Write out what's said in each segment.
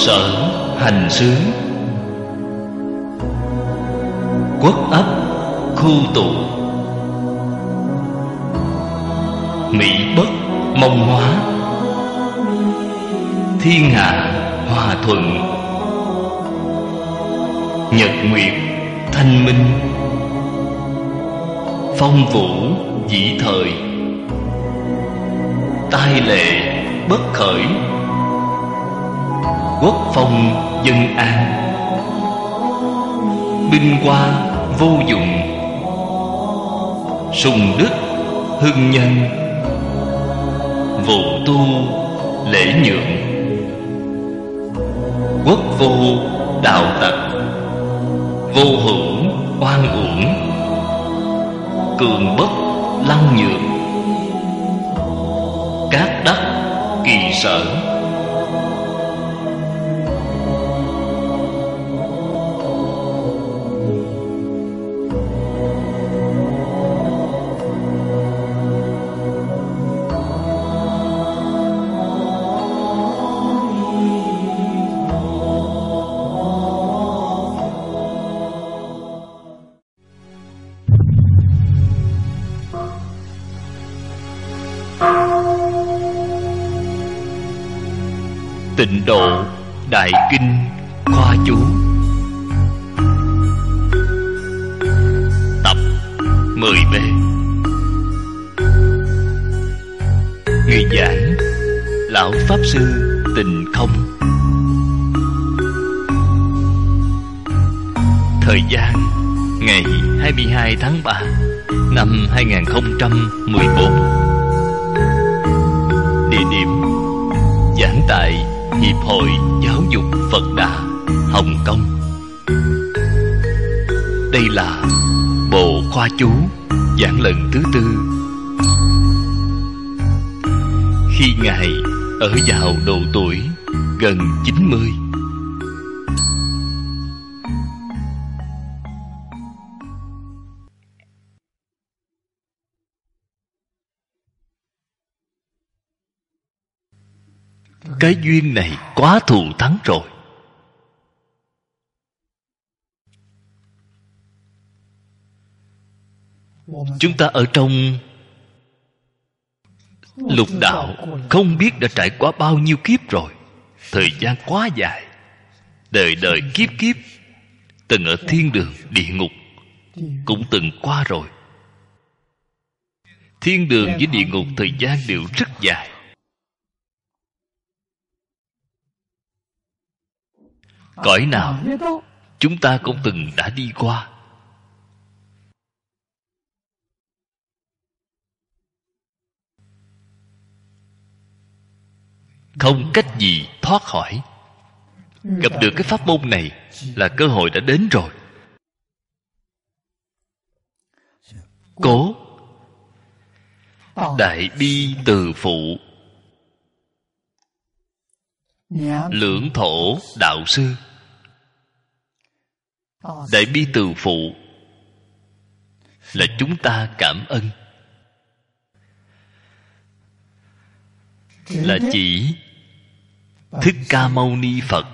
sở hành xướng, quốc ấp khu tụ, mỹ bất mông hóa, thiên hạ hòa thuận, nhật nguyệt thanh minh, phong vũ dĩ thời, tai lệ bất khởi, quốc phong dân an, binh hoa vô dụng, sùng đức hưng nhân, vụ tu lễ nhượng, quốc vô đạo tặc, vô hữu oan uổng, cường bất lăng nhượng, cát đắc kỳ sở. Tịnh độ đại kinh khoa chú tập 10B. Người giảng Lão Pháp Sư Tịnh Không. Thời gian ngày 22 tháng 3 năm 2014. Địa điểm giảng tại Hiệp hội Giáo dục Phật Đà, Hồng Kông. Đây là bộ khoa chú giảng lần thứ 4. Khi Ngài ở vào độ tuổi gần 90. Cái duyên này quá thù thắng rồi. Chúng ta ở trong lục đạo không biết đã trải qua bao nhiêu kiếp rồi. Thời gian quá dài, đời đời kiếp kiếp. Từng ở thiên đường, địa ngục cũng từng qua rồi. Thiên đường với địa ngục thời gian đều rất dài. Cõi nào chúng ta cũng từng đã đi qua. Không cách gì thoát khỏi. Gặp được cái pháp môn này là cơ hội đã đến rồi. Cố đại bi từ phụ, lưỡng thổ đạo sư. Đại bi từ phụ là chúng ta cảm ơn, là chỉ Thích Ca Mâu Ni Phật.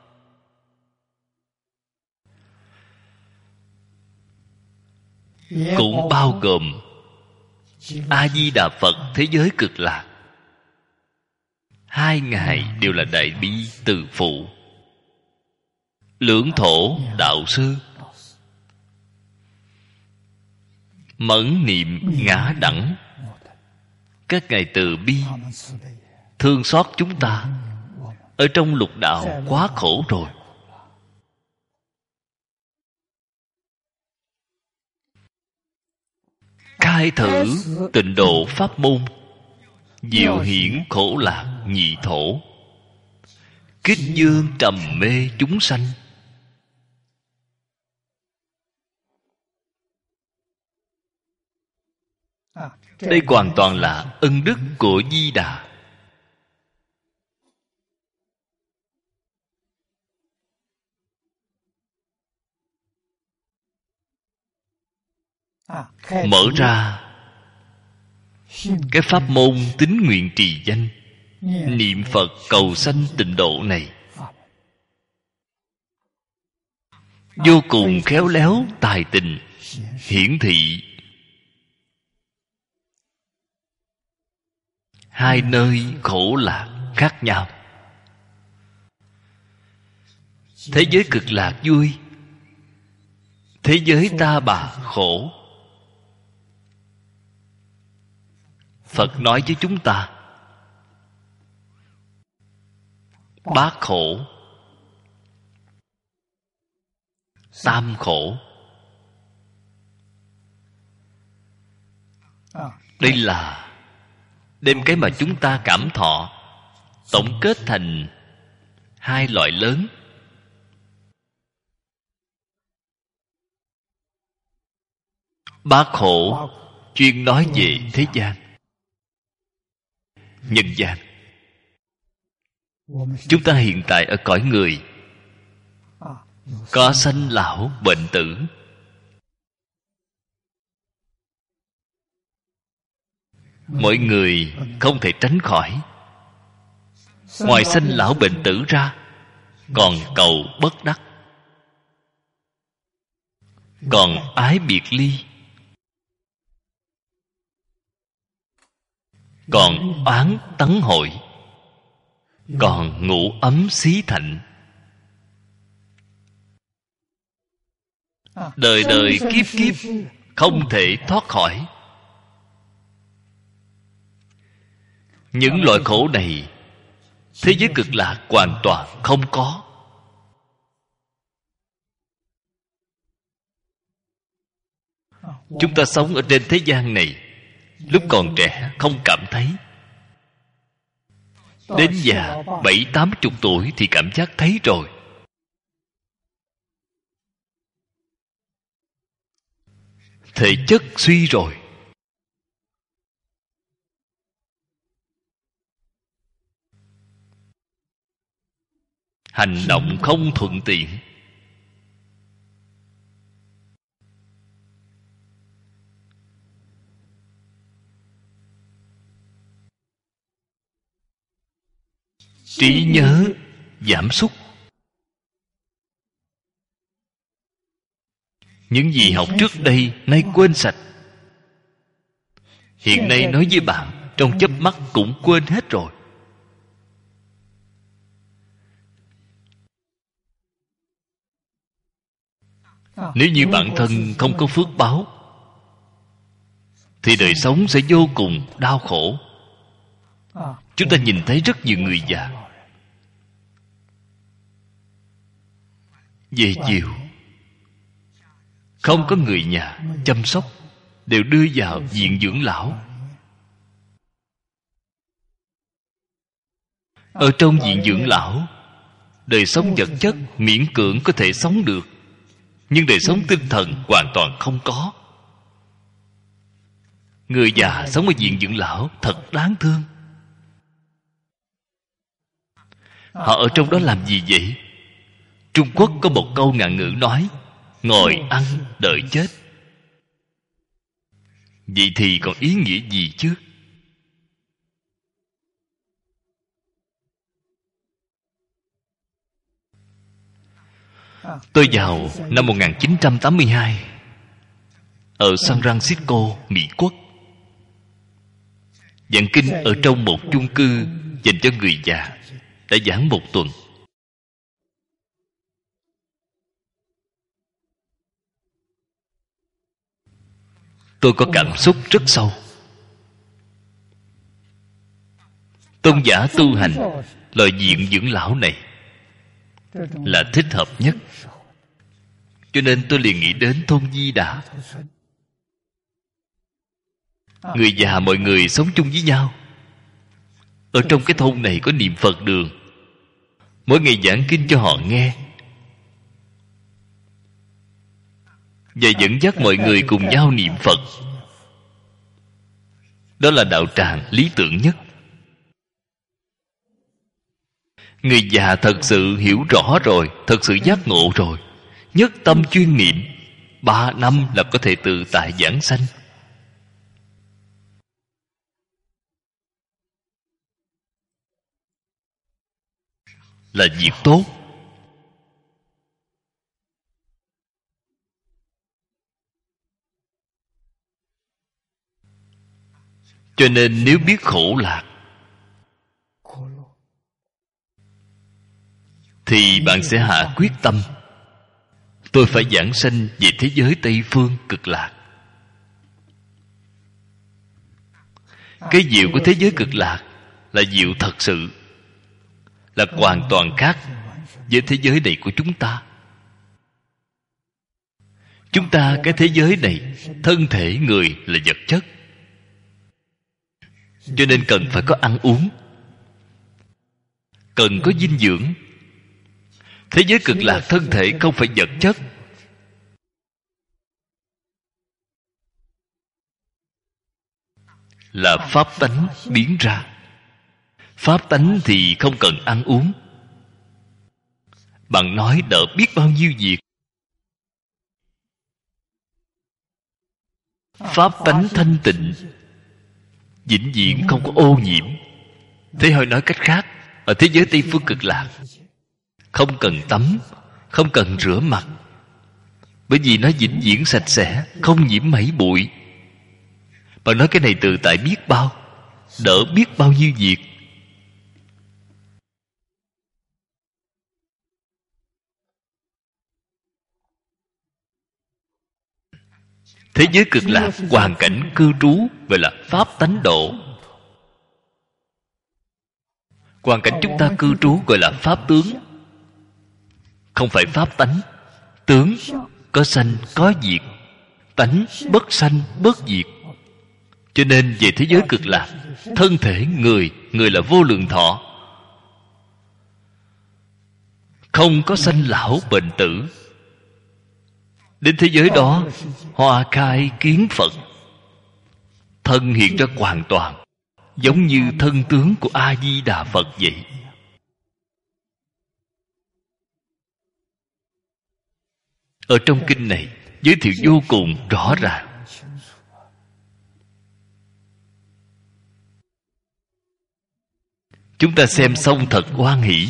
Cũng bao gồm A Di Đà Phật thế giới cực lạc. Hai ngài đều là đại bi từ phụ. Lưỡng thổ đạo sư, mẫn niệm ngã đẳng. Các ngài từ bi thương xót chúng ta. Ở trong lục đạo quá khổ rồi. Khai thử tịnh độ pháp môn, diệu hiển khổ lạc nhị thổ, kích dương trầm mê chúng sanh. Đây hoàn toàn là ân đức của Di Đà. Mở ra cái pháp môn tín nguyện trì danh, niệm Phật cầu sanh tịnh độ này. vô cùng khéo léo tài tình, hiển thị hai nơi khổ lạc khác nhau. Thế giới cực lạc vui, thế giới ta bà khổ. Phật nói với chúng ta bát khổ, tam khổ. Đây là đem cái mà chúng ta cảm thọ tổng kết thành hai loại lớn. Bát khổ chuyên nói về thế gian, nhân gian. Chúng ta hiện tại ở cõi người, có sanh lão bệnh tử. Mọi người không thể tránh khỏi. Ngoài sanh lão bệnh tử ra, còn cầu bất đắc, còn ái biệt ly, còn oán tấn hội, còn ngủ ấm xí thạnh. Đời đời kiếp kiếp không thể thoát khỏi. Những loại khổ này thế giới cực lạc hoàn toàn không có. Chúng ta sống ở trên thế gian này, lúc còn trẻ không cảm thấy, đến già 70-80 tuổi thì cảm giác thấy rồi. Thể chất suy rồi, hành động không thuận tiện, trí nhớ giảm sút. Những gì học trước đây nay quên sạch. Hiện nay nói với bạn, trong chớp mắt cũng quên hết rồi. Nếu như bản thân không có phước báo thì đời sống sẽ vô cùng đau khổ. Chúng ta nhìn thấy rất nhiều người già về chiều không có người nhà chăm sóc, đều đưa vào viện dưỡng lão. Ở trong viện dưỡng lão, đời sống vật chất miễn cưỡng có thể sống được, nhưng đời sống tinh thần hoàn toàn không có. Người già sống ở viện dưỡng lão thật đáng thương. Họ ở trong đó làm gì vậy? Trung Quốc có một câu ngạn ngữ nói: ngồi ăn đợi chết. Vậy thì còn ý nghĩa gì chứ? Tôi vào năm 1982 ở San Francisco, Mỹ Quốc, giảng kinh ở trong một chung cư dành cho người già, đã giảng 1 tuần. Tôi có cảm xúc rất sâu. Tôn giả tu hành loại viện dưỡng lão này là thích hợp nhất. Cho nên tôi liền nghĩ đến thôn Di Đà. Người già mọi người sống chung với nhau. Ở trong cái thôn này có niệm Phật đường, mỗi ngày giảng kinh cho họ nghe, và dẫn dắt mọi người cùng nhau niệm Phật. Đó là đạo tràng lý tưởng nhất. Người già thật sự hiểu rõ rồi, thật sự giác ngộ rồi, nhất tâm chuyên niệm, 3 năm là có thể tự tại giảng sanh. Là việc tốt. Cho nên nếu biết khổ lạc thì bạn sẽ hạ quyết tâm, tôi phải giảng sanh về thế giới Tây Phương cực lạc. Cái diệu của thế giới cực lạc là diệu thật sự, là hoàn toàn khác với thế giới này của chúng ta. Chúng ta cái thế giới này, thân thể người là vật chất, cho nên cần phải có ăn uống, cần có dinh dưỡng. Thế giới cực lạc thân thể không phải vật chất, là pháp tánh biến ra. Pháp tánh thì không cần ăn uống. Bạn nói đỡ biết bao nhiêu việc. Pháp tánh thanh tịnh, vĩnh viễn không có ô nhiễm. Thế hơi nói cách khác, ở thế giới Tây Phương cực lạc không cần tắm, không cần rửa mặt, bởi vì nó vĩnh viễn sạch sẽ, không nhiễm mảy bụi. Bạn nói cái này tự tại biết bao, đỡ biết bao nhiêu việc. Thế giới cực lạc hoàn cảnh cư trú gọi là pháp tánh độ. Hoàn cảnh chúng ta cư trú gọi là pháp tướng, không phải pháp tánh. Tướng có sanh có diệt, tánh bất sanh bất diệt. Cho nên về thế giới cực lạc, thân thể người là vô lượng thọ, không có sanh lão bệnh tử. Đến thế giới đó, hoa khai kiến Phật, thân hiện ra hoàn toàn, giống như thân tướng của A Di Đà Phật vậy. Ở trong kinh này giới thiệu vô cùng rõ ràng. Chúng ta xem xong thật hoan hỷ.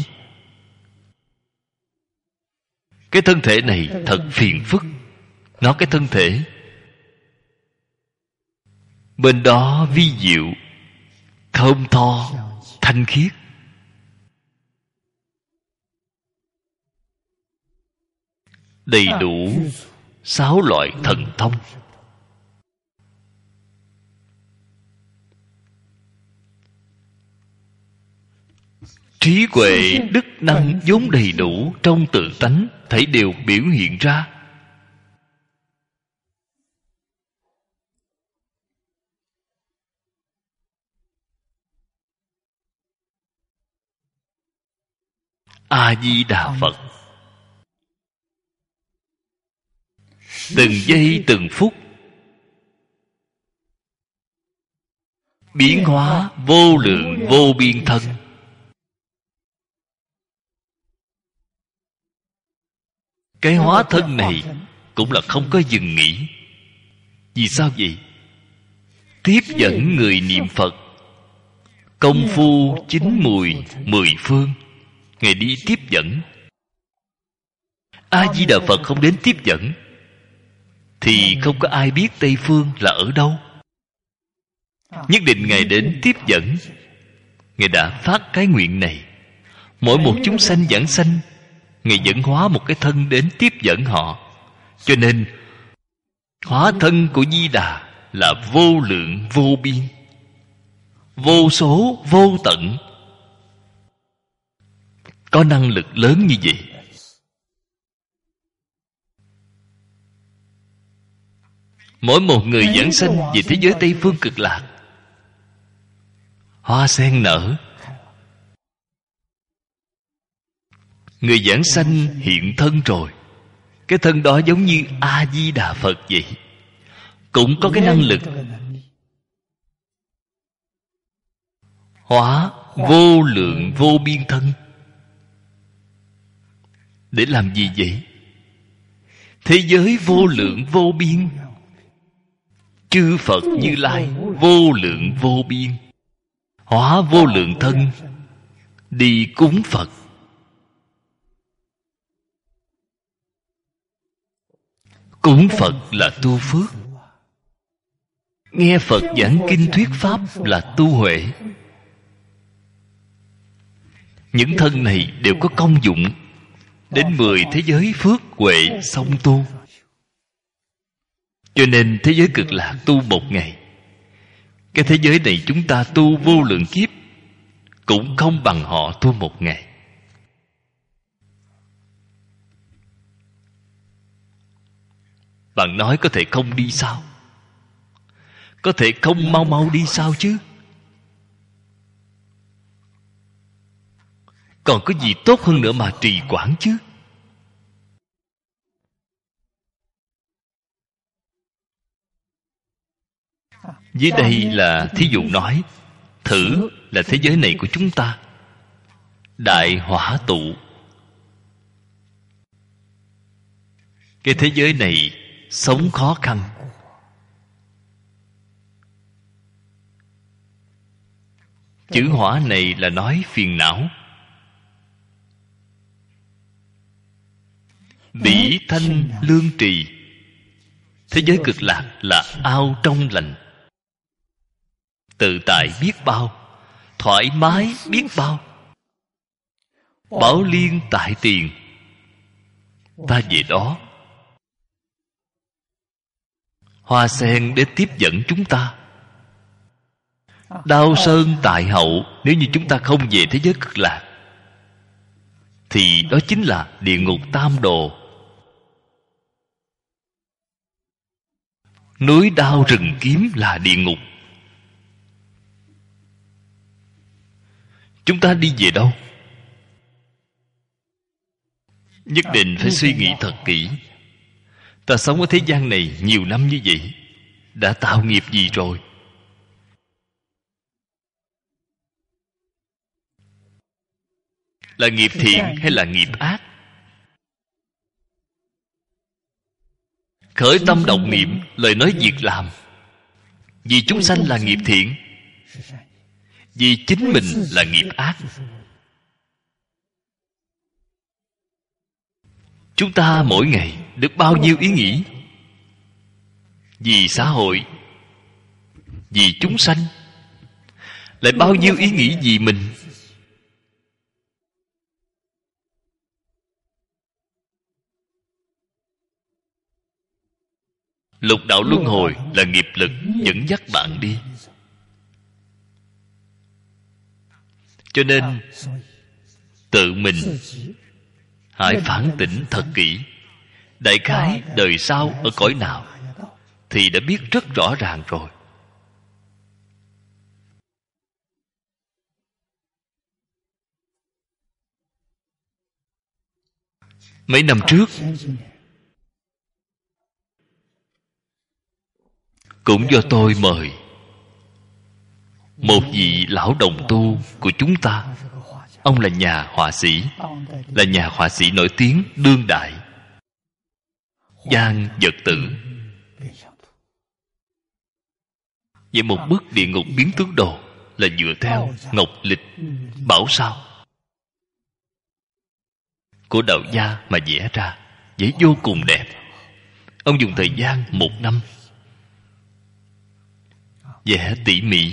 Cái thân thể này thật phiền phức. Nó cái thân thể, bên đó vi diệu, thơm tho, thanh khiết. Đầy đủ 6 loại thần thông. Trí huệ đức năng vốn đầy đủ trong tự tánh, thảy đều biểu hiện ra. A Di Đà Phật, từng giây từng phút biến hóa vô lượng vô biên thân. Cái hóa thân này cũng là không có dừng nghỉ. Vì sao vậy? Tiếp dẫn người niệm Phật, công phu chín mùi 10 phương, Ngài đi tiếp dẫn. A Di Đà Phật không đến tiếp dẫn thì không có ai biết Tây Phương là ở đâu. Nhất định Ngài đến tiếp dẫn. Ngài đã phát cái nguyện này. Mỗi một chúng sanh giảng sanh, Ngài dẫn hóa một cái thân đến tiếp dẫn họ. Cho nên hóa thân của Di Đà là vô lượng vô biên, vô số vô tận, có năng lực lớn như vậy. Mỗi một người giảng sanh về thế giới Tây Phương cực lạc, hoa sen nở. Người giảng sanh hiện thân rồi, cái thân đó giống như A Di Đà Phật vậy, cũng có cái năng lực hóa vô lượng vô biên thân. Để làm gì vậy? Thế giới vô lượng vô biên, chư Phật Như Lai vô lượng vô biên, hóa vô lượng thân đi cúng Phật. Cúng Phật là tu phước. nghe Phật giảng kinh thuyết pháp là tu huệ. Những thân này đều có công dụng đến 10 thế giới phước huệ song tu. Cho nên thế giới cực lạc tu một ngày, cái thế giới này chúng ta tu vô lượng kiếp cũng không bằng họ tu một ngày. Bạn nói có thể không đi sao? Có thể không mau mau đi sao chứ? Còn có gì tốt hơn nữa mà trì hoãn chứ? Dưới đây là thí dụ nói, thử là thế giới này của chúng ta đại hỏa tụ. Cái thế giới này sống khó khăn. Chữ hỏa này là nói phiền não. Bỉ thanh lương trì. Thế giới cực lạc là ao trong lành, tự tại biết bao, thoải mái biết bao. Bảo liên tại tiền, ta về đó. Hoa sen để tiếp dẫn chúng ta. Đao sơn tại hậu. Nếu như chúng ta không về thế giới cực lạc thì đó chính là địa ngục tam đồ. Núi đao rừng kiếm là địa ngục. Chúng ta đi về đâu? Nhất định phải suy nghĩ thật kỹ. Ta sống ở thế gian này nhiều năm như vậy, đã tạo nghiệp gì rồi? Là nghiệp thiện hay là nghiệp ác? Khởi tâm động niệm, lời nói việc làm, vì chúng sanh là nghiệp thiện, vì chính mình là nghiệp ác. Chúng ta mỗi ngày được bao nhiêu ý nghĩ? Vì xã hội, vì chúng sanh. Lại bao nhiêu ý nghĩ vì mình? Lục đạo luân hồi là nghiệp lực dẫn dắt bạn đi. Cho nên tự mình hãy phản tỉnh thật kỹ. Đại khái đời sau ở cõi nào thì đã biết rất rõ ràng rồi. Mấy năm trước cũng do tôi mời một vị lão đồng tu của chúng ta. Ông là nhà họa sĩ, là nhà họa sĩ nổi tiếng đương đại, Giang Vật Tử. Vậy một bức địa ngục biến tướng đồ là dựa theo ngọc lịch bảo sao của đạo gia mà vẽ ra, vẽ vô cùng đẹp. Ông dùng thời gian 1 năm vẽ tỉ mỉ.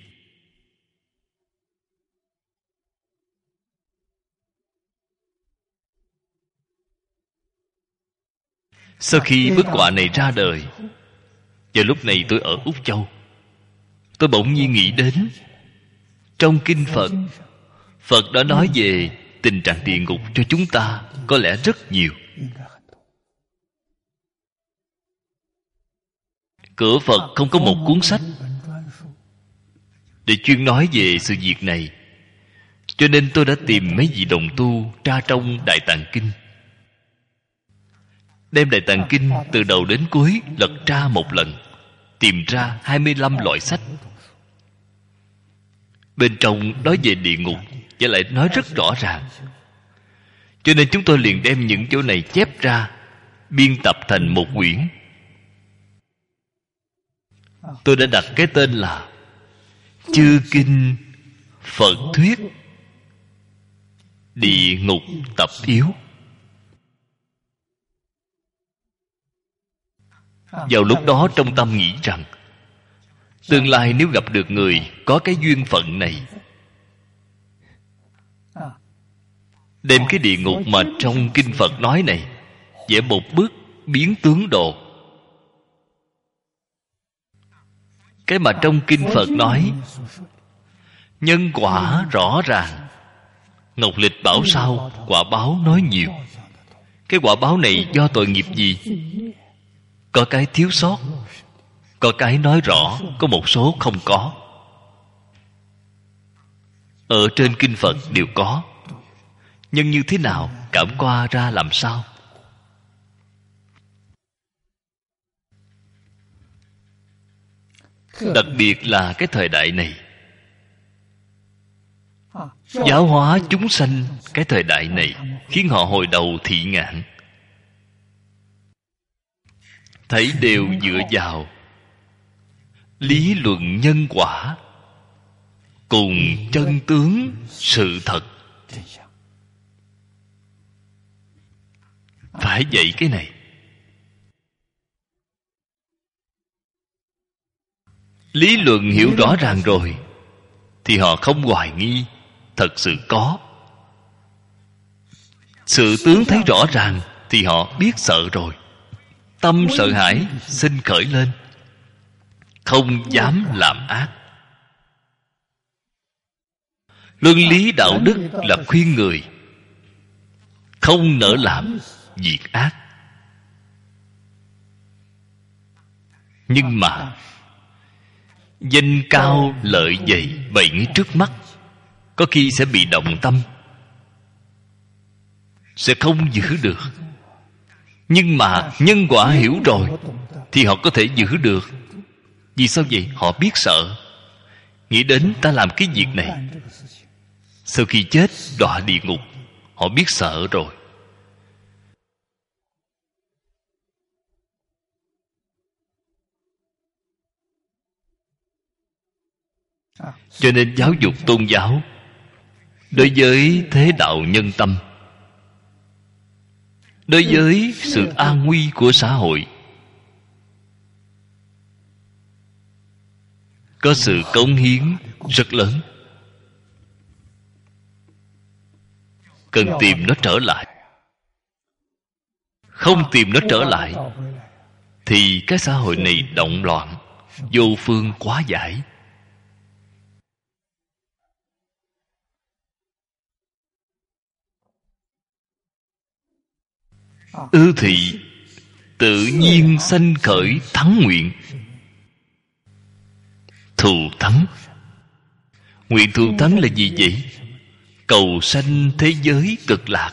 Sau khi bức họa này ra đời, và lúc này tôi ở Úc Châu, tôi bỗng nhiên nghĩ đến trong kinh Phật, Phật đã nói về tình trạng địa ngục cho chúng ta có lẽ rất nhiều. Cửa Phật không có một cuốn sách để chuyên nói về sự việc này. Cho nên tôi đã tìm mấy vị đồng tu tra trong Đại Tạng Kinh, đem Đại Tạng Kinh từ đầu đến cuối lật ra một lần, tìm ra 25 loại sách. Bên trong nói về địa ngục và lại nói rất rõ ràng. Cho nên chúng tôi liền đem những chỗ này chép ra, biên tập thành một quyển. Tôi đã đặt cái tên là Chư Kinh Phật Thuyết Địa Ngục Tập Yếu. Vào lúc đó trong tâm nghĩ rằng Tương lai nếu gặp được người có cái duyên phận này, đem cái địa ngục mà trong kinh Phật nói này vẽ một bức biến tướng đồ. Cái mà trong kinh Phật nói nhân quả rõ ràng, Ngọc Lịch bảo sao quả báo nói nhiều. Cái quả báo này do tội nghiệp gì? Có cái thiếu sót, có cái nói rõ, có một số không có. Ở trên kinh Phật đều có. Nhưng như thế nào, cảm qua ra làm sao? Đặc biệt là cái thời đại này, giáo hóa chúng sanh cái thời đại này khiến họ hồi đầu thị ngạn, thấy đều dựa vào lý luận nhân quả cùng chân tướng sự thật. Phải dạy cái này. Lý luận hiểu rõ ràng rồi thì họ không hoài nghi, thật sự có. Sự tướng thấy rõ ràng thì họ biết sợ rồi. Tâm sợ hãi sinh khởi lên, không dám làm ác. Luân lý đạo đức là khuyên người không nỡ làm việc ác. Nhưng mà danh cao lợi dày bày ngay trước mắt, có khi sẽ bị động tâm, sẽ không giữ được. Nhưng mà nhân quả hiểu rồi thì họ có thể giữ được. Vì sao vậy? Họ biết sợ. Nghĩ đến ta làm cái việc này, sau khi chết đọa địa ngục, họ biết sợ rồi. Cho nên giáo dục tôn giáo đối với thế đạo nhân tâm, đối với sự an nguy của xã hội, có sự cống hiến rất lớn. Cần tìm nó trở lại. Không tìm nó trở lại thì cái xã hội này động loạn, vô phương hóa giải. Ư thị tự nhiên sanh khởi thắng nguyện. Thù thắng. Nguyện thù thắng là gì vậy? Cầu sanh thế giới cực lạc.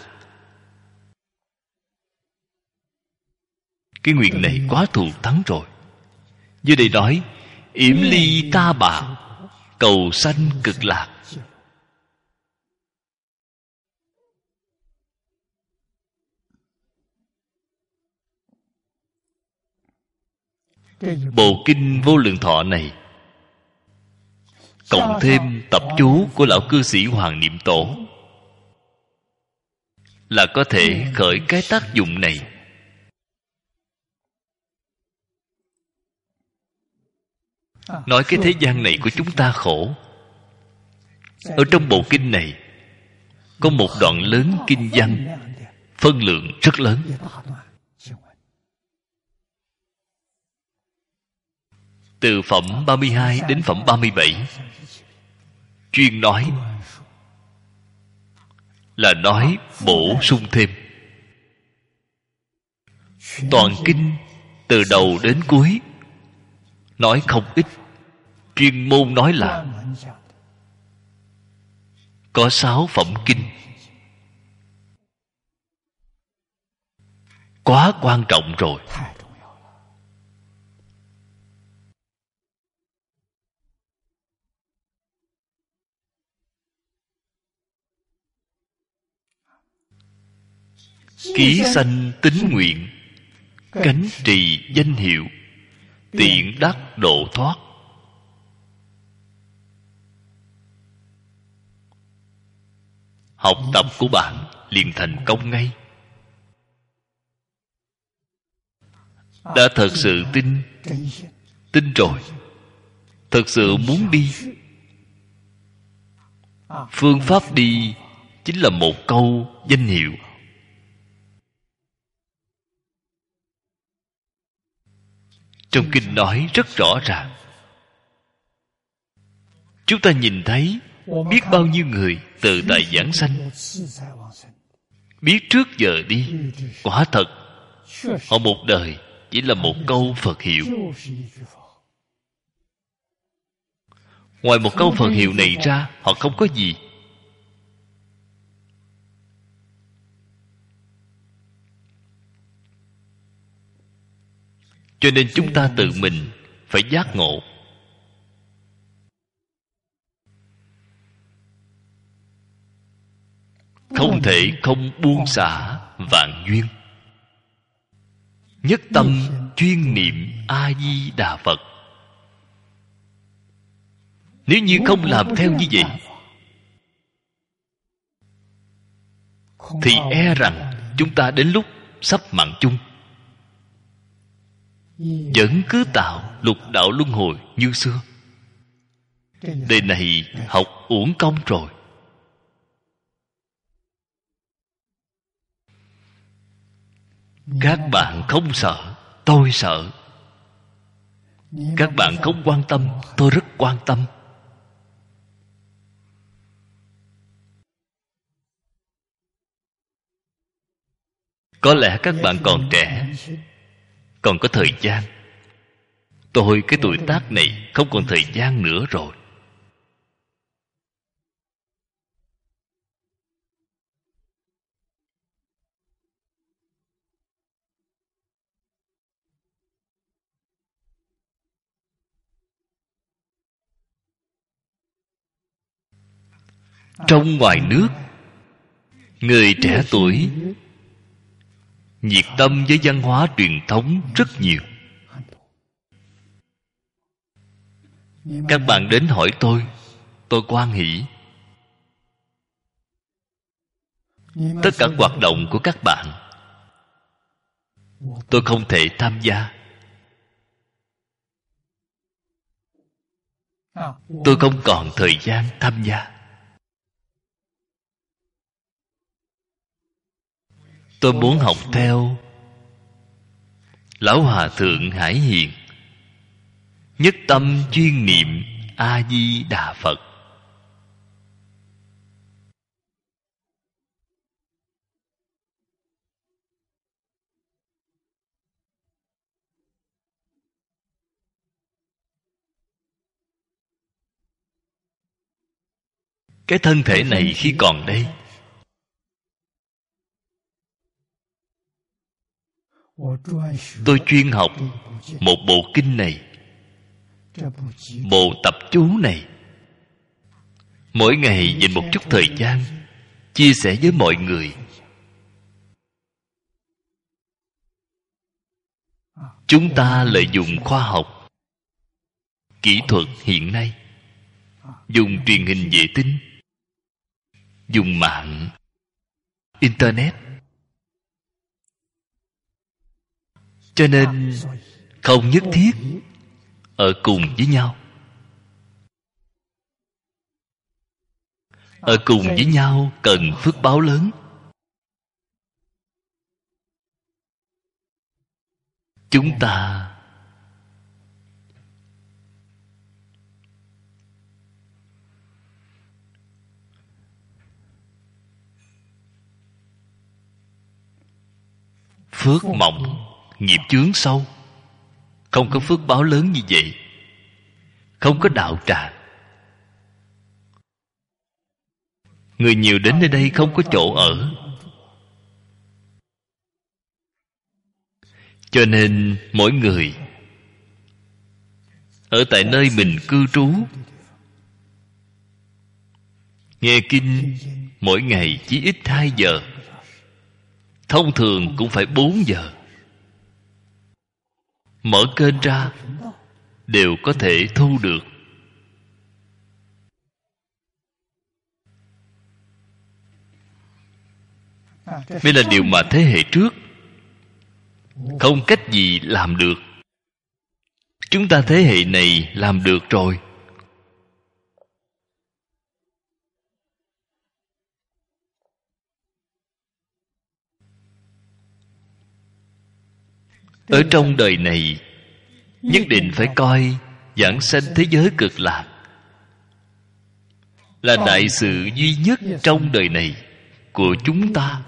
Cái nguyện này quá thù thắng rồi. Dưới đây nói yểm ly ta bà, cầu sanh cực lạc. Bộ kinh Vô Lượng Thọ này cộng thêm tập chú của lão cư sĩ Hoàng Niệm Tổ là có thể khởi cái tác dụng này. Nói cái thế gian này của chúng ta khổ. Ở trong bộ kinh này có một đoạn lớn kinh văn, phân lượng rất lớn. Từ phẩm 32 đến phẩm 37 chuyên nói, là nói bổ sung thêm. Toàn kinh từ đầu đến cuối nói không ít. Chuyên môn nói là có 6 phẩm kinh, quá quan trọng rồi. Ký sanh tín nguyện, cánh trì danh hiệu, tiện đắc độ thoát. Học tập của bạn liền thành công ngay. Đã thật sự tin rồi thật sự muốn đi, phương pháp đi chính là một câu danh hiệu. Trong kinh nói rất rõ ràng. Chúng ta nhìn thấy biết bao nhiêu người tự tại giảng sanh, biết trước giờ đi. Quả thật họ một đời chỉ là một câu Phật hiệu. Ngoài một câu Phật hiệu này ra, họ không có gì. Cho nên chúng ta tự mình phải giác ngộ. Không thể không buông xả vạn duyên, nhất tâm chuyên niệm A Di Đà Phật. Nếu như không làm theo như vậy thì e rằng chúng ta đến lúc sắp mạng chung vẫn cứ tạo lục đạo luân hồi như xưa. Đời này học uổng công rồi. Các bạn không sợ, tôi sợ. Các bạn không quan tâm, tôi rất quan tâm. Có lẽ các bạn còn trẻ, còn có thời gian. Tôi cái tuổi tác này không còn thời gian nữa rồi. Trong ngoài nước, người trẻ tuổi nhiệt tâm với văn hóa truyền thống rất nhiều. Các bạn đến hỏi tôi hoan hỉ. Tất cả hoạt động của các bạn tôi không thể tham gia. Tôi không còn thời gian tham gia. Tôi muốn học theo Lão Hòa Thượng Hải Hiền, nhất tâm chuyên niệm A Di Đà Phật. Cái thân thể này khi còn đây, tôi chuyên học một bộ kinh này, bộ tập chú này. Mỗi ngày dành một chút thời gian chia sẻ với mọi người. Chúng ta lợi dụng khoa học kỹ thuật hiện nay, dùng truyền hình vệ tinh, dùng mạng internet, cho nên không nhất thiết ở cùng với nhau. Ở cùng với nhau cần phước báo lớn. Chúng ta phước mỏng, nghiệp chướng sâu, không có phước báo lớn như vậy, không có đạo tràng. Người nhiều đến nơi đây không có chỗ ở, cho nên mỗi người ở tại nơi mình cư trú, nghe kinh mỗi ngày chỉ ít 2 giờ, thông thường cũng phải 4 giờ. Mở kênh ra đều có thể thu được. Đây là điều mà thế hệ trước không cách gì làm được. Chúng ta thế hệ này làm được rồi. Ở trong đời này nhất định phải coi giảng sanh thế giới cực lạc là đại sự duy nhất trong đời này của chúng ta.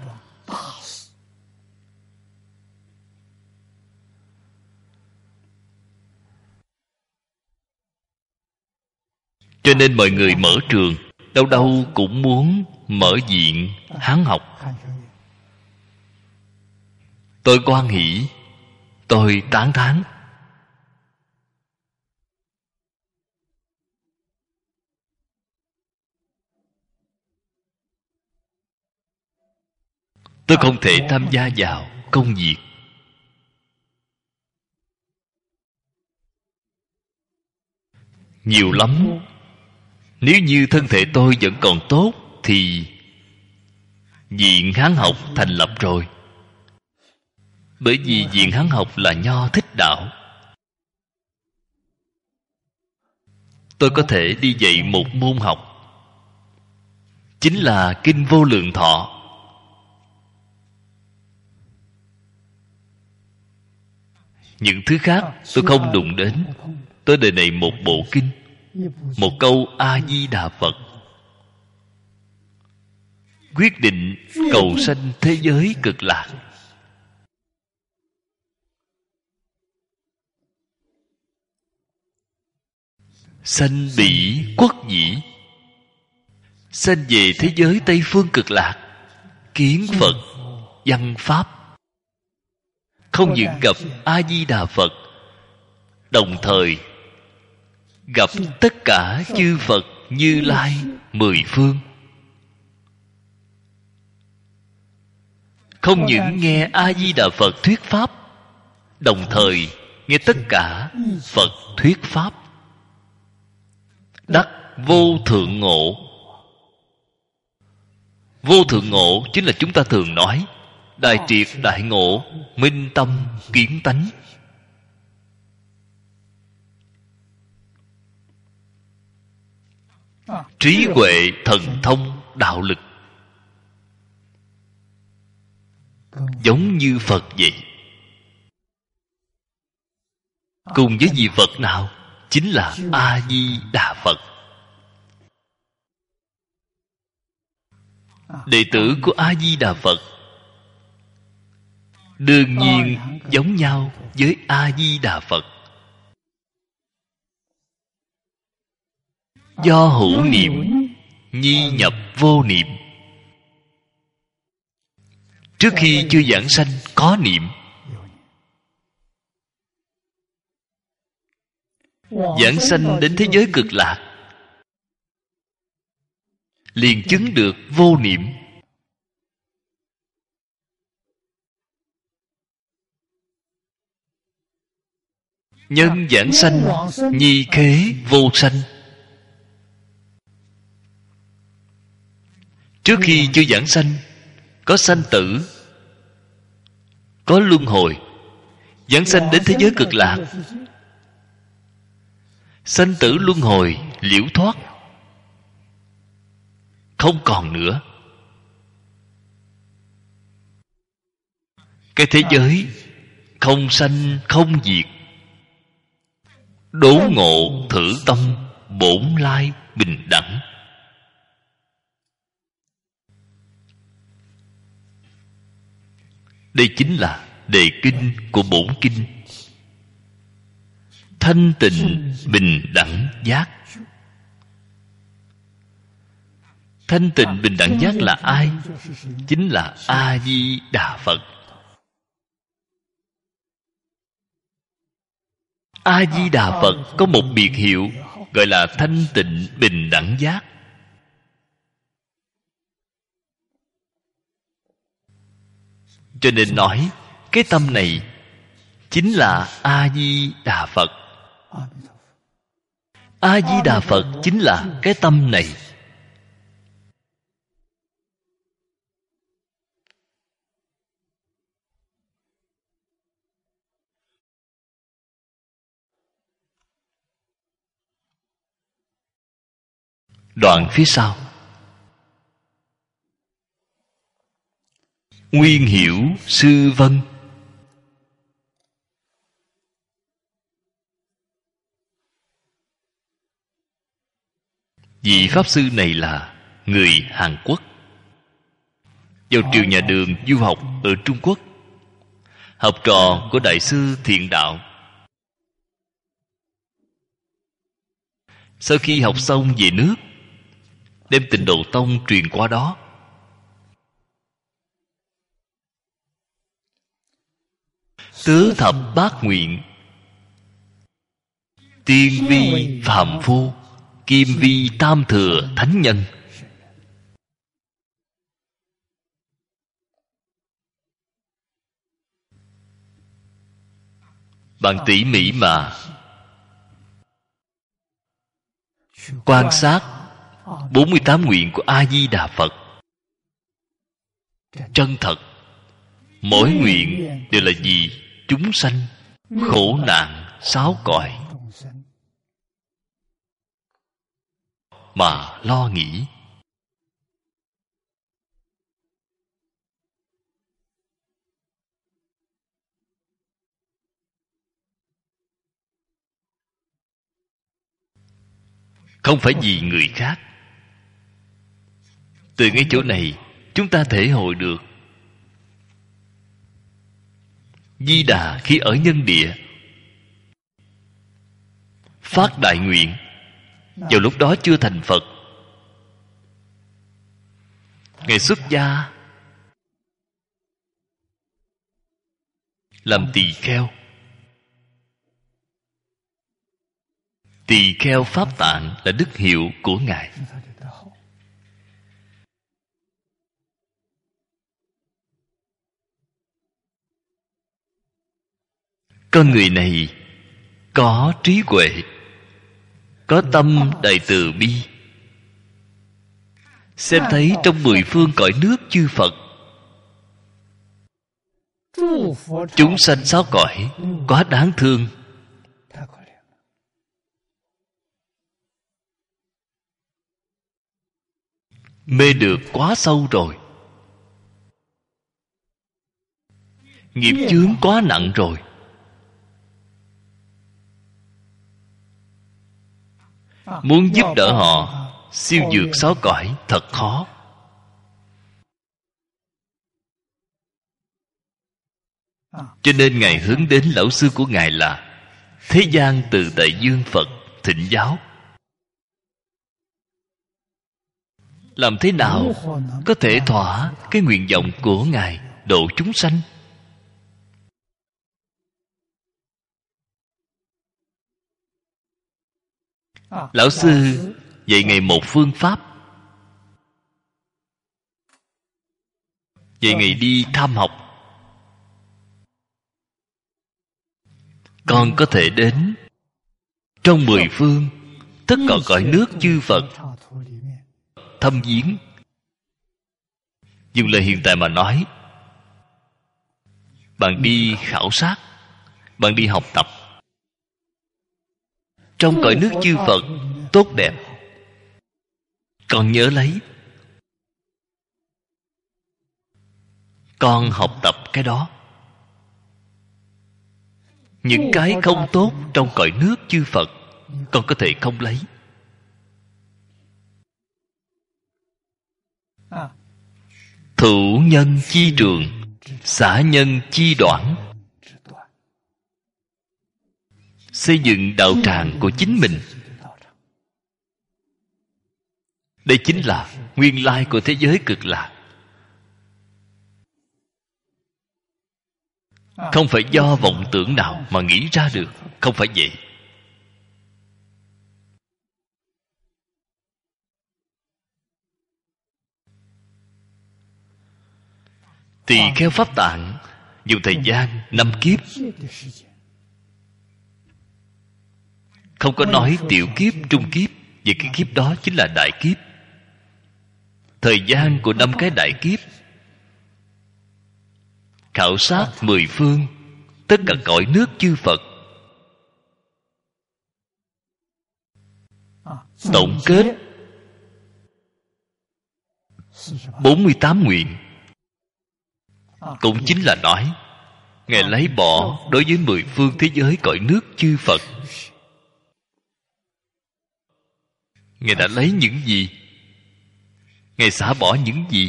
Cho nên mọi người mở trường, đâu đâu cũng muốn mở viện Hán học. Tôi hoan hỷ, tôi tán thán. Tôi không thể tham gia vào công việc. Nhiều lắm, nếu như thân thể tôi vẫn còn tốt thì viện Hán học thành lập rồi. Bởi vì viện Hán học là Nho thích đạo. Tôi có thể đi dạy một môn học, chính là Kinh Vô Lượng Thọ. Những thứ khác tôi không đụng đến. Tôi đời này một bộ kinh, một câu A-di-đà Phật, quyết định cầu sanh thế giới cực lạc. Sanh bỉ quốc dĩ, sanh về thế giới Tây Phương cực lạc, kiến Phật văn Pháp. Không những gặp A-di-đà Phật, đồng thời gặp tất cả chư Phật Như Lai mười phương. Không những nghe A-di-đà Phật thuyết Pháp, đồng thời nghe tất cả Phật thuyết Pháp, đắc vô thượng ngộ. Vô thượng ngộ chính là chúng ta thường nói đại triệt đại ngộ, minh tâm kiến tánh. Trí huệ thần thông đạo lực, giống như Phật vậy. Cùng với vị Phật nào? Chính là A-di-đà Phật. Đệ tử của A-di-đà Phật đương nhiên giống nhau với A-di-đà Phật. Do hữu niệm nhi nhập vô niệm. Trước khi chưa giảng sanh có niệm, giảng sanh đến thế giới cực lạc liền chứng được vô niệm. Nhân giảng sanh nhi khế vô sanh. Trước khi chưa giảng sanh có sanh tử, có luân hồi. Giảng sanh đến thế giới cực lạc, sanh tử luân hồi liễu thoát, không còn nữa. Cái thế giới không sanh không diệt, đốn ngộ thử tâm bổn lai bình đẳng. Đây chính là đề kinh của bổn kinh. Thanh tịnh bình đẳng giác. Thanh tịnh bình đẳng giác là ai? Chính là A-di-đà Phật. A-di-đà Phật có một biệt hiệu gọi là thanh tịnh bình đẳng giác. Cho nên nói cái tâm này chính là A-di-đà Phật. A-di-đà Phật chính là cái tâm này. Đoạn phía sau: Nguyên hiểu sư vân. Vị Pháp Sư này là người Hàn Quốc, vào triều nhà Đường du học ở Trung Quốc, học trò của Đại sư Thiện Đạo. Sau khi học xong về nước, đem Tịnh Độ Tông truyền qua đó. Tứ thập bát nguyện: tiên vi phàm phu, kim vi tam thừa thánh nhân. Bạn tỉ mỉ mà quan sát 48 nguyện của A-di-đà Phật, chân thật. Mỗi nguyện đều là vì chúng sanh khổ nạn sáu cõi mà lo nghĩ. Không phải vì người khác. Từ ngay chỗ này chúng ta thể hội được Di Đà khi ở nhân địa phát đại nguyện, vào lúc đó chưa thành Phật. Ngài xuất gia làm tỳ kheo. Tỳ kheo Pháp Tạng là đức hiệu của Ngài. Con người này có trí huệ, có tâm đại từ bi, xem thấy trong 10 phương cõi nước chư Phật, chúng sanh sáu cõi quá đáng thương. Mê được quá sâu rồi, nghiệp chướng quá nặng rồi. Muốn giúp đỡ họ siêu vượt sáu cõi thật khó. Cho nên Ngài hướng đến lão sư của Ngài là Thế gian Từ Tại Dương Phật Thịnh Giáo. Làm thế nào có thể thỏa cái nguyện vọng của Ngài độ chúng sanh? Lão sư dạy Ngài một phương pháp, dạy Ngài đi tham học. Con có thể đến trong 10 phương tất cả cõi nước chư Phật thăm viếng. Dùng lời hiện tại mà nói, bạn đi khảo sát, bạn đi học tập trong cõi nước chư Phật tốt đẹp. Con nhớ lấy, con học tập cái đó. Những cái không tốt trong cõi nước chư Phật con có thể không lấy. Thủ nhân chi trường, xả nhân chi đoạn. Xây dựng đạo tràng của chính mình. Đây chính là nguyên lai của thế giới cực lạc. Không phải do vọng tưởng nào mà nghĩ ra được. Không phải vậy. Tỳ kheo Pháp Tạng dùng thời gian 5 kiếp. Không có nói tiểu kiếp, trung kiếp. Vì cái kiếp đó chính là đại kiếp. Thời gian của 5 cái đại kiếp khảo sát 10 phương tất cả cõi nước chư Phật, tổng kết 48 nguyện. Cũng chính là nói Ngài lấy bỏ đối với 10 phương thế giới cõi nước chư Phật. Ngài đã lấy những gì? Ngài xả bỏ những gì?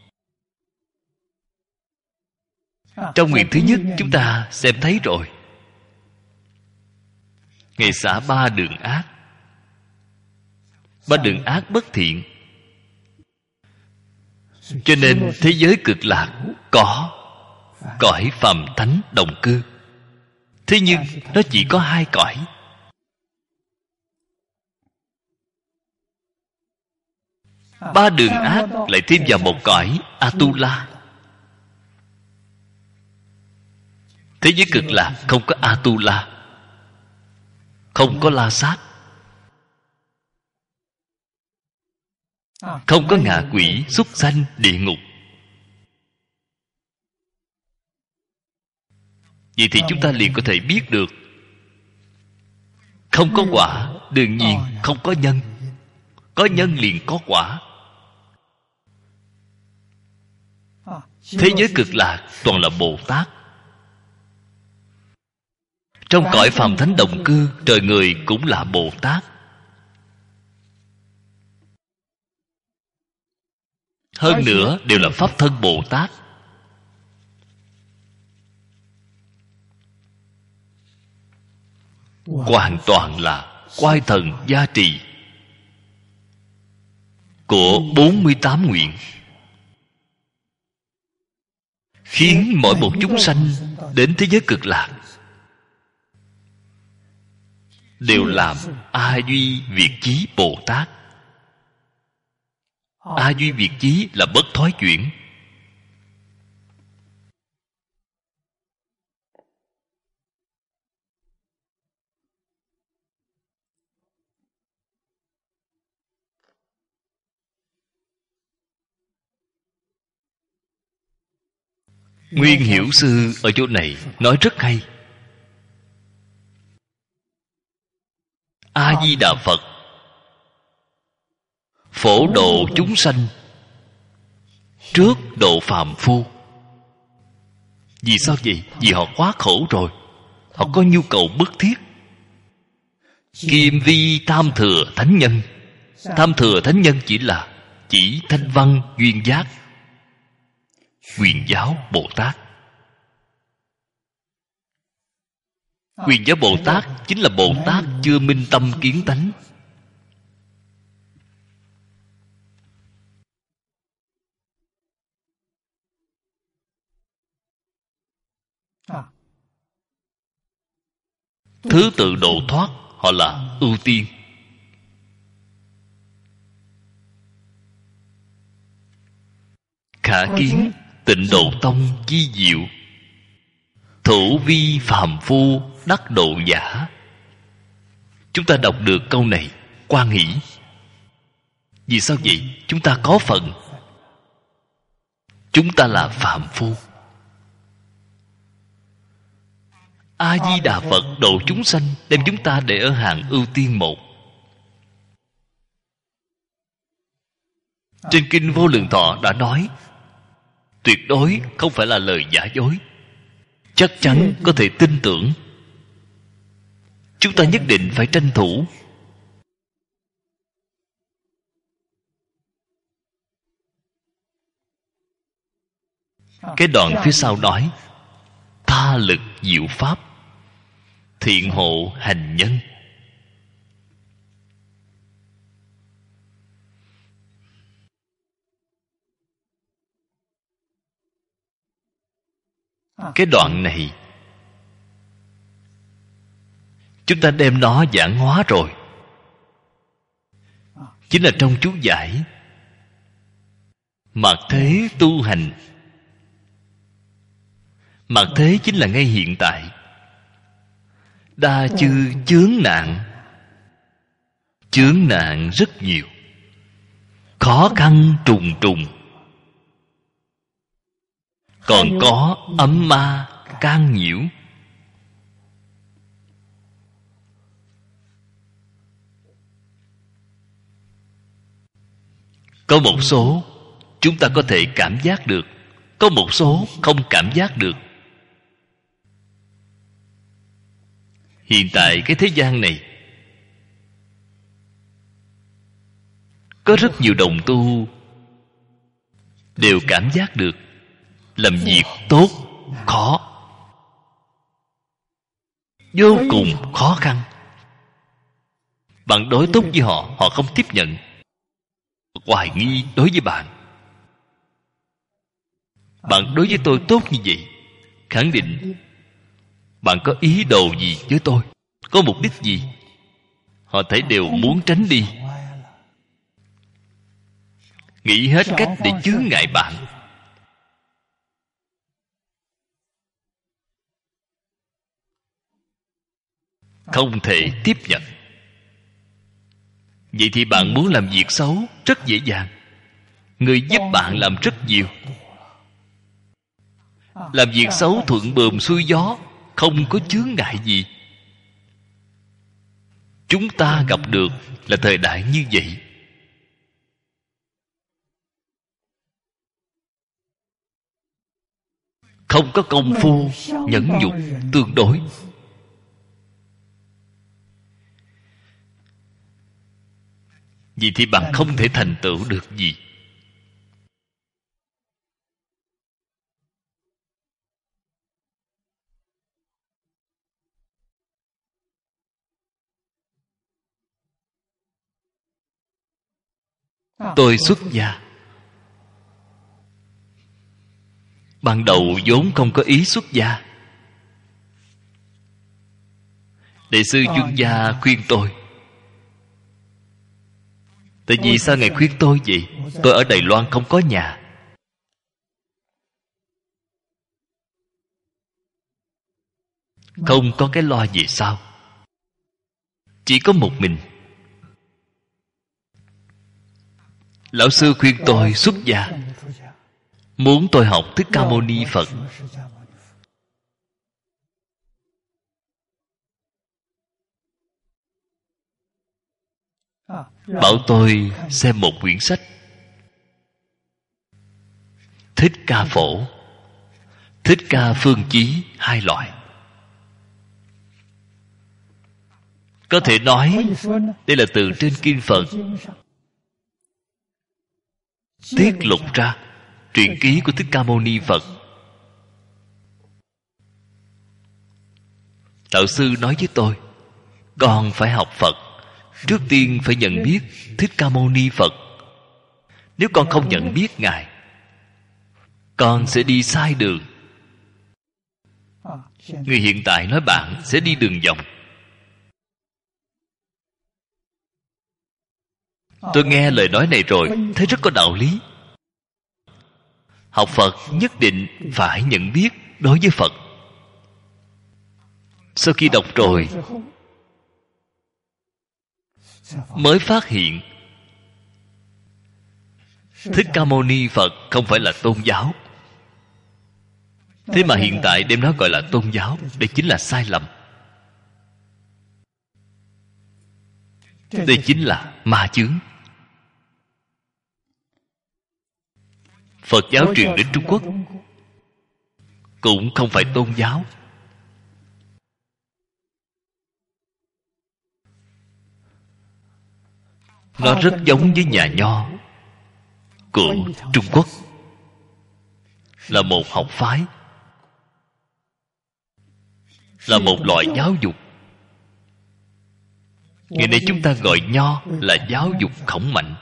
Trong nguyện thứ nhất chúng ta xem thấy rồi. Ngài xả 3 đường ác. 3 đường ác bất thiện. Cho nên thế giới cực lạc có cõi phàm thánh đồng cư. Thế nhưng nó chỉ có 2 cõi. Ba đường ác lại thêm vào một cõi Atula. Thế giới cực lạc không có Atula, không có La Sát, không có ngạ quỷ, súc sanh, địa ngục. Vậy thì chúng ta liền có thể biết được không có quả, đương nhiên không có nhân. Có nhân liền có quả. Thế giới cực lạc toàn là Bồ Tát. Trong cõi phàm thánh đồng cư, trời người cũng là Bồ Tát. Hơn nữa đều là Pháp thân Bồ Tát. Hoàn toàn là oai thần gia trì của 48 nguyện, khiến mỗi một chúng sanh đến thế giới cực lạc đều làm A Duy Việt Chí Bồ Tát. A Duy Việt Chí là bất thoái chuyển. Nguyên Hiểu Sư ở chỗ này nói rất hay. A Di Đà Phật phổ độ chúng sanh trước độ phàm phu. Vì sao vậy? Vì họ quá khổ rồi, họ có nhu cầu bức thiết. Kim vi tham thừa thánh nhân. Tham thừa thánh nhân chỉ thanh văn duyên giác, Quyền giáo Bồ Tát. Quyền giáo Bồ Tát chính là Bồ Tát chưa minh tâm kiến tánh. Thứ tự độ thoát họ là ưu tiên. Khả kiến Tịnh Độ Tông chi diệu, thủ vi phàm phu đắc độ giả. Chúng ta đọc được câu này quan hỷ. Vì sao vậy? Chúng ta có phần. Chúng ta là phàm phu. A Di Đà Phật độ chúng sanh, đem chúng ta để ở hàng ưu tiên một. Trên kinh Vô Lượng Thọ đã nói, tuyệt đối không phải là lời giả dối, chắc chắn có thể tin tưởng. Chúng ta nhất định phải tranh thủ. Cái đoạn phía sau nói, tha lực diệu pháp, thiện hộ hành nhân. Cái đoạn này chúng ta đem nó giảng hóa rồi. Chính là trong chú giải mạt thế tu hành. Mạt thế chính là ngay hiện tại. Đa chư chướng nạn. Chướng nạn rất nhiều, khó khăn trùng trùng. Còn có ấm ma can nhiễu. Có một số chúng ta có thể cảm giác được, có một số không cảm giác được. Hiện tại cái thế gian này có rất nhiều đồng tu đều cảm giác được làm việc tốt khó, vô cùng khó khăn. Bạn đối tốt với họ, họ không tiếp nhận, hoài nghi đối với bạn. Bạn đối với tôi tốt như vậy, khẳng định bạn có ý đồ gì với tôi, có mục đích gì. Họ thấy đều muốn tránh đi, nghĩ hết cách để chướng ngại bạn. Không thể tiếp nhận. Vậy thì bạn muốn làm việc xấu rất dễ dàng. Người giúp bạn làm rất nhiều. Làm việc xấu thuận buồm xuôi gió, không có chướng ngại gì. Chúng ta gặp được là thời đại như vậy. Không có công phu nhẫn nhục tương đối. Vì thì bạn không thể thành tựu được gì. Tôi xuất gia, ban đầu vốn không có ý xuất gia. Đại sư Chuyên Gia khuyên tôi. Tại vì sao Ngài khuyên tôi vậy? Tôi ở Đài Loan không có nhà, không có cái lo gì sao, chỉ có một mình. Lão sư khuyên tôi xuất gia, muốn tôi học Thích Ca Mâu Ni Phật. Bảo tôi xem một quyển sách Thích Ca Phổ, Thích Ca Phương Chí, hai loại. Có thể nói đây là từ trên kinh Phật tiết lục ra truyện ký của Thích Ca Mâu Ni Phật. Đạo sư nói với tôi, con phải học Phật, trước tiên phải nhận biết Thích Ca Mâu Ni Phật. Nếu con không nhận biết Ngài, con sẽ đi sai đường. Người hiện tại nói bạn sẽ đi đường vòng. Tôi nghe lời nói này rồi thấy rất có đạo lý. Học Phật nhất định phải nhận biết đối với Phật. Sau khi đọc rồi mới phát hiện Thích Ca Mâu Ni Phật không phải là tôn giáo. Thế mà hiện tại đem nó gọi là tôn giáo, đây chính là sai lầm. Đây chính là ma chướng. Phật giáo truyền đến Trung Quốc cũng không phải tôn giáo. Nó rất giống với nhà Nho của Trung Quốc, là một học phái, là một loại giáo dục. Ngày nay chúng ta gọi Nho là giáo dục khổng mạnh.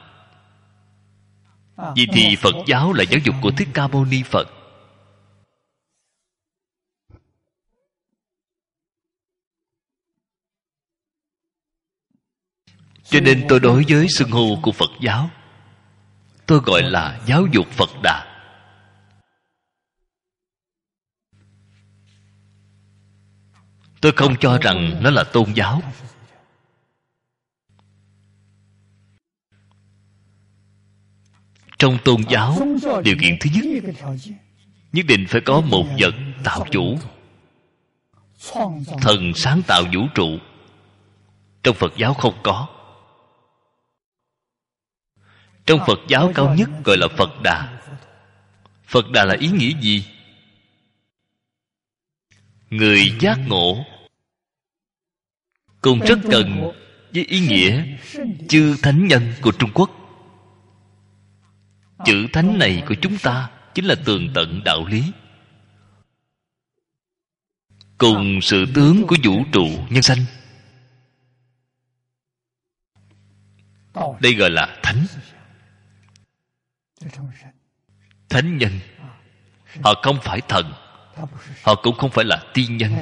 Vì thì Phật giáo là giáo dục của Thích Ca Mâu Ni Phật. Cho nên tôi đối với xưng hô của Phật giáo, tôi gọi là giáo dục Phật Đà. Tôi không cho rằng nó là tôn giáo. Trong tôn giáo, điều kiện thứ nhất định phải có một vật tạo chủ. Thần sáng tạo vũ trụ. Trong Phật giáo không có. Trong Phật giáo cao nhất gọi là Phật Đà. Phật Đà là ý nghĩa gì? Người giác ngộ. Cũng rất cần với ý nghĩa chư thánh nhân của Trung Quốc. Chữ thánh này của chúng ta chính là tường tận đạo lý, cùng sự tướng của vũ trụ nhân sanh. Đây gọi là thánh. Thánh nhân. Họ không phải thần, họ cũng không phải là tiên nhân.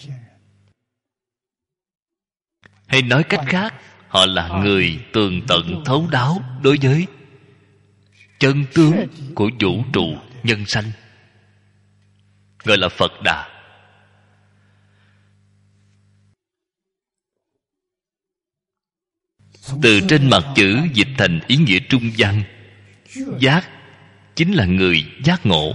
Hay nói cách khác, họ là người tường tận thấu đáo đối với chân tướng của vũ trụ nhân sanh, gọi là Phật Đà. Từ trên mặt chữ dịch thành ý nghĩa trung văn. Giác chính là người giác ngộ.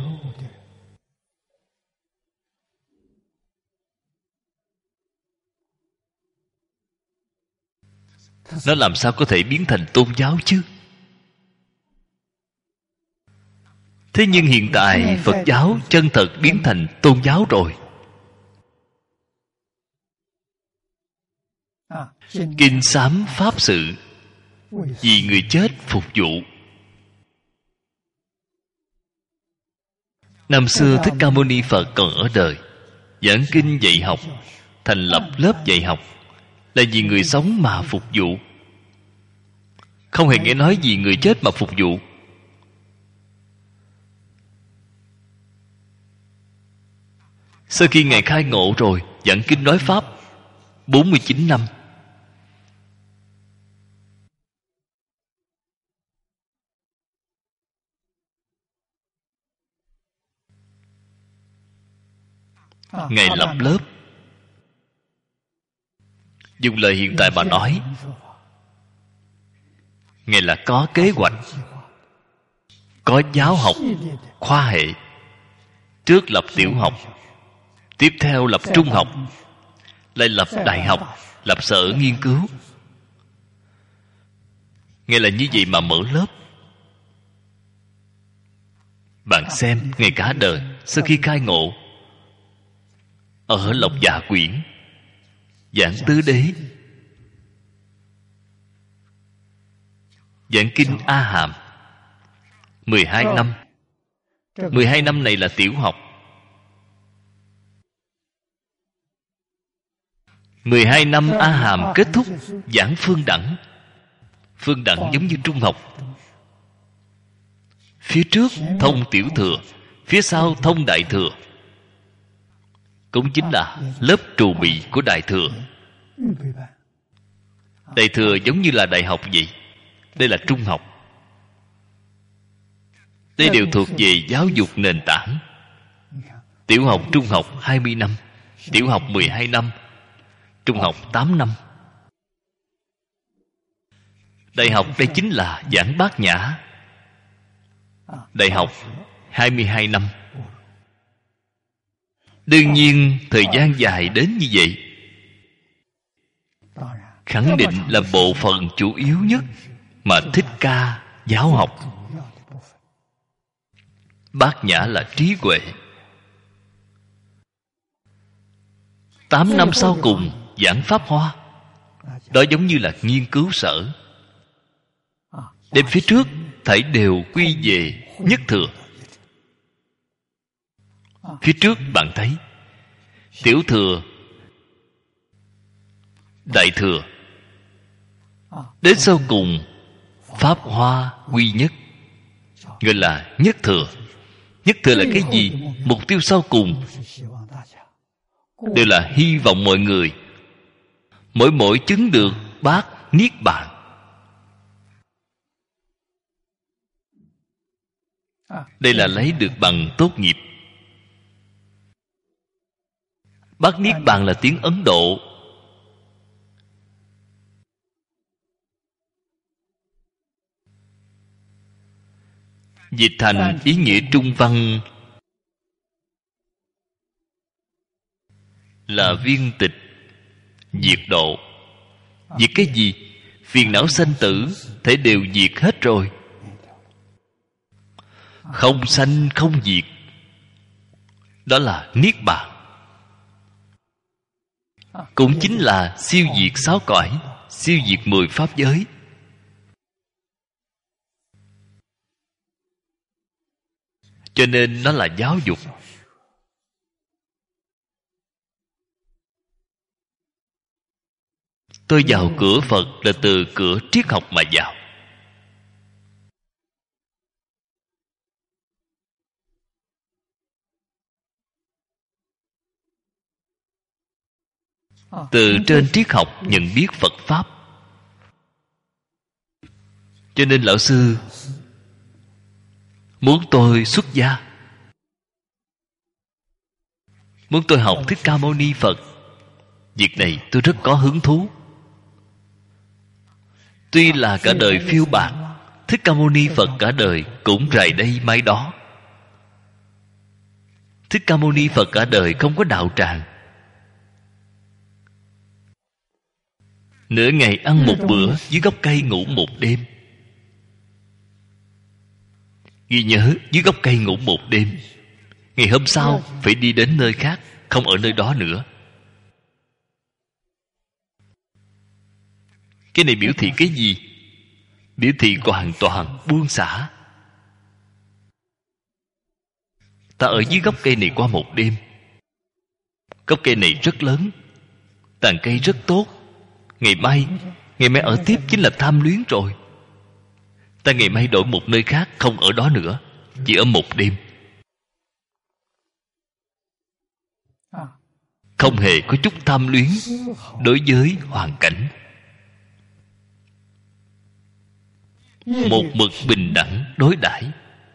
Nó làm sao có thể biến thành tôn giáo chứ? Thế nhưng hiện tại Phật giáo chân thật biến thành tôn giáo rồi. Kinh sám pháp sự, vì người chết phục vụ. Năm xưa Thích Ca Mâu Ni Phật còn ở đời, giảng kinh dạy học, thành lập lớp dạy học, là vì người sống mà phục vụ, không hề nghe nói vì người chết mà phục vụ. Sau khi Ngài khai ngộ rồi, giảng kinh nói pháp 49 năm. Ngài lập lớp. Dùng lời hiện tại mà nói, Ngài là có kế hoạch, có giáo học, khoa hệ. Trước lập tiểu học, tiếp theo lập trung học, lại lập đại học, lập sở nghiên cứu. Ngài là như vậy mà mở lớp. Bạn xem, Ngài cả đời sau khi khai ngộ, ở Lộc Dạ Quyển giảng tứ đế, giảng kinh A Hàm 12 năm. 12 năm này là tiểu học. 12 năm A Hàm kết thúc giảng phương đẳng. Phương đẳng giống như trung học. Phía trước thông tiểu thừa, phía sau thông đại thừa. Cũng chính là lớp trù bị của đại thừa. Đại thừa giống như là đại học vậy. Đây là trung học. Đây đều thuộc về giáo dục nền tảng. Tiểu học, trung học 20 năm, tiểu học 12 năm, trung học 8 năm. Đại học đây chính là giảng Bát Nhã. Đại học 22 năm. Đương nhiên thời gian dài đến như vậy, khẳng định là bộ phận chủ yếu nhất mà Thích Ca giáo học. Bát Nhã là trí huệ. 8 năm sau cùng giảng Pháp Hoa. Đó giống như là nghiên cứu sở. Đêm phía trước thảy đều quy về nhất thừa. Phía trước bạn thấy tiểu thừa, đại thừa, đến sau cùng Pháp Hoa quy nhất, gọi là nhất thừa. Nhất thừa là cái gì? Mục tiêu sau cùng đều là hy vọng mọi người mỗi chứng được bát niết bàn. Đây là lấy được bằng tốt nghiệp. Bát niết bàn là tiếng Ấn Độ. Dịch thành ý nghĩa trung văn là viên tịch, diệt độ. Diệt cái gì? Phiền não sanh tử thể đều diệt hết rồi. không sanh không diệt. Đó là niết bàn. Cũng chính là siêu diệt 6 cõi, siêu diệt 10 pháp giới. Cho nên nó là giáo dục. Tôi vào cửa Phật là từ cửa triết học mà vào. Từ trên triết học nhận biết Phật Pháp. Cho nên lão sư muốn tôi xuất gia, muốn tôi học Thích Ca Mâu Ni Phật. Việc này tôi rất có hứng thú. Tuy là cả đời phiêu bạt, Thích Ca Mâu Ni Phật cả đời cũng rày đây mai đó. Thích Ca Mâu Ni Phật cả đời không có đạo tràng. Nửa ngày ăn một bữa, dưới gốc cây ngủ một đêm. Ghi nhớ, dưới gốc cây ngủ một đêm. Ngày hôm sau phải đi đến nơi khác, không ở nơi đó nữa. Cái này biểu thị cái gì? Biểu thị hoàn toàn buông xả. Ta ở dưới gốc cây này qua một đêm. Gốc cây này rất lớn, tàn cây rất tốt. Ngày mai ở tiếp chính là tham luyến rồi. Ta ngày mai đổi một nơi khác, không ở đó nữa, chỉ ở một đêm. Không hề có chút tham luyến đối với hoàn cảnh. Một mực bình đẳng đối đãi.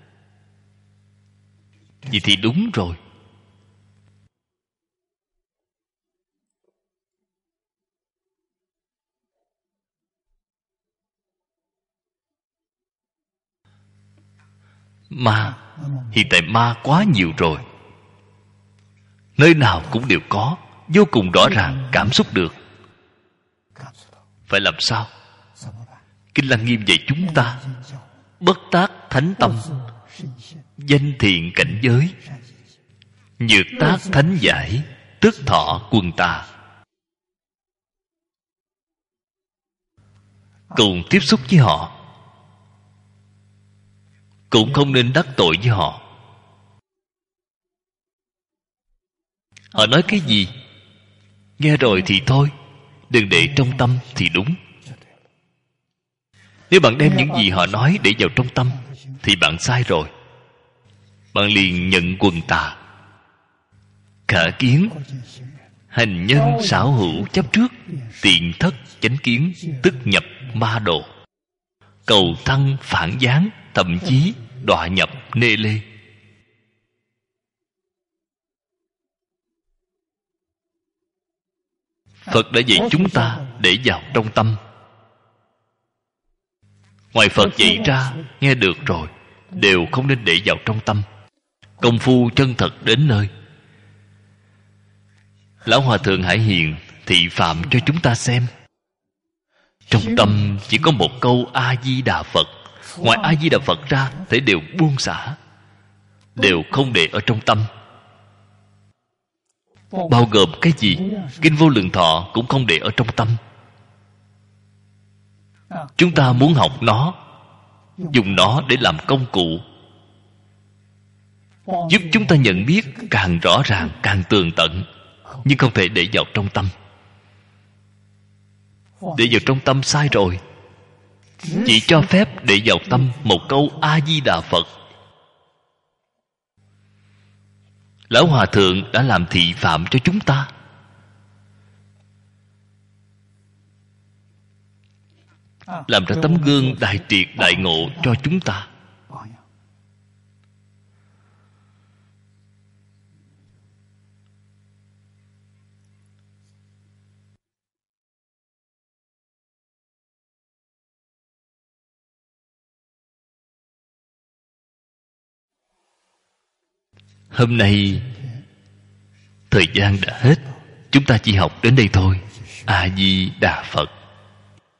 Vậy thì đúng rồi. Ma, hiện tại ma quá nhiều rồi. Nơi nào cũng đều có, vô cùng rõ ràng, cảm xúc được. Phải làm sao? Kinh Lăng Nghiêm dạy chúng ta: bất tác thánh tâm, danh thiện cảnh giới, nhược tác thánh giải, tức thọ quân ta. Cùng tiếp xúc với họ, cũng không nên đắc tội với họ. Họ nói cái gì, nghe rồi thì thôi, đừng để trong tâm thì đúng. Nếu bạn đem những gì họ nói để vào trong tâm thì bạn sai rồi. Bạn liền nhận quần tà. Khả kiến, hành nhân xảo hữu chấp trước, tiện thất chánh kiến, tức nhập ma độ, cầu thăng phản gián, thậm chí đọa nhập nê lê. Phật đã dạy chúng ta để vào trong tâm. Ngoài Phật dạy ra, nghe được rồi, đều không nên để vào trong tâm. Công phu chân thật đến nơi. Lão Hòa Thượng Hải Hiền thị phạm cho chúng ta xem. Trong tâm chỉ có một câu A-di-đà Phật. Ngoài A-di-đà Phật ra, thể đều buông xả, đều không để ở trong tâm. Bao gồm cái gì? Kinh Vô Lượng Thọ cũng không để ở trong tâm. Chúng ta muốn học nó, dùng nó để làm công cụ, giúp chúng ta nhận biết càng rõ ràng, càng tường tận, nhưng không thể để vào trong tâm. Để vào trong tâm sai rồi. Chỉ cho phép để vào tâm một câu A-di-đà Phật. Lão Hòa Thượng đã làm thị phạm cho chúng ta. Làm ra tấm gương đại triệt đại ngộ cho chúng ta. Hôm nay thời gian đã hết, chúng ta chỉ học đến đây thôi. A Di Đà Phật.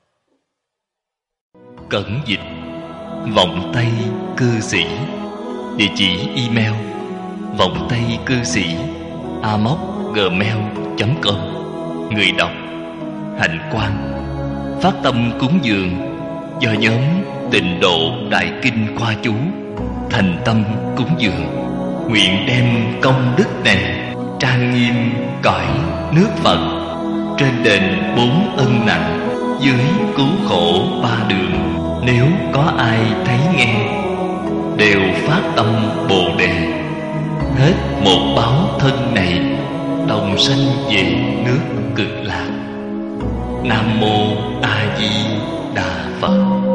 Cẩn dịch vọng tây cư sĩ. Địa chỉ email vọng tây cư sĩ amos@gmail.com. Người đọc Hạnh Quang. Phát tâm cúng dường do nhóm Tịnh Độ Đại Kinh Khoa Chú thành tâm cúng dường, nguyện đem công đức này trang nghiêm cõi nước Phật, trên đền 4 ân nặng, dưới cứu khổ 3 đường. Nếu có ai thấy nghe, đều phát tâm Bồ Đề, hết một báo thân này, đồng sanh về nước Cực Lạc. Nam mô A Di Đà Phật.